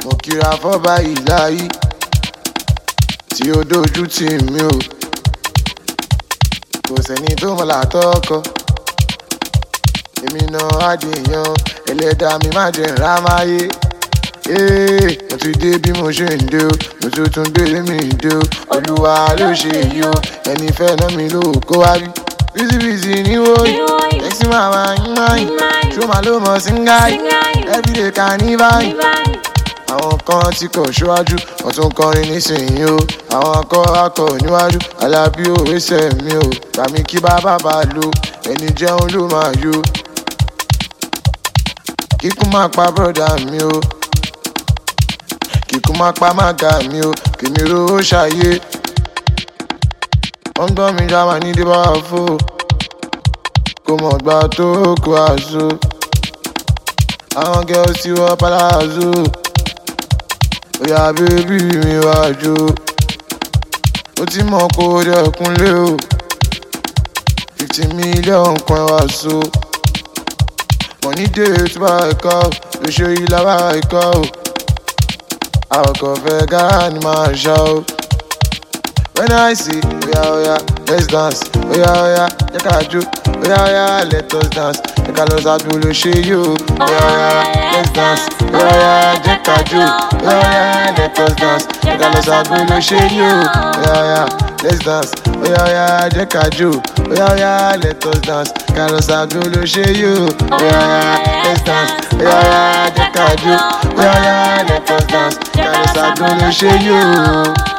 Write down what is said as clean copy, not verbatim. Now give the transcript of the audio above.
mo kíra fọ́ba ìláyí tí ó dojú tì mí o. Kò sẹ́ni tó mọ̀ látọ́kọ èmi náà àdéhùn ẹlẹ́dàá mi má jẹ́ ńlá máyé. Mo ti dé bí mo ṣe ń dé o, mo tún tún gbé mi dé o. Olúwa ló ṣe èyí o, ẹni fẹ́ ná mi ló kó wá rí. Bísí ní wòyí, ẹ̀sì màmá yín máyì, ṣó máa ló mọ̀ sí ń gáyì, everyday ká ní báyìí. Àwọn kan ti kọ̀ ṣíwájú, wọ́n tún kọrin nísìnyí o. Àwọn akọ̀ níwájú, Alábí òwe sẹ̀ mi o. Tàmí kí bàbá bá lo, ẹni jẹun ló máa yó. Kíkú máa pa bọ́dà mi o, kíkú máa pa mága mi o, kìmí rówó ṣayé. Wọ́n gbọ́ mi já máa ní dé bá fò, kò mọ̀ gbà tó kó àṣọ. Àwọn girls ti wọ palazzo, oya bébí mi wá jó. Ó ti mọ̀ kó dẹkùn lé o, 50 million kan wá so. Money day to buy a car, ló ṣe yí lábá ikọ́ o. Àwọn kan fẹ́ gáà ní máa ṣá o. When I say, oya, let's dance. Oya, jẹ́ ká jó. Oya, let us dance. Jẹ́ ká lọ sàdúró ló ṣe yó. Oya, let's dance. Oya, jẹ́ ká jó. Oya, let us dance. Jẹ́ ká lọ sàdúró ló ṣe yó. Oya, let's dance. Oya, jẹ́ ká jó. Oya, let us dance. Jẹ́ ká lọ sàdúró ló ṣe yó. Oya, let's dance. Oya, jẹ́ ká jó. Oya, let us dance. Jẹ́ ká lọ sàdúró ló ṣe yó.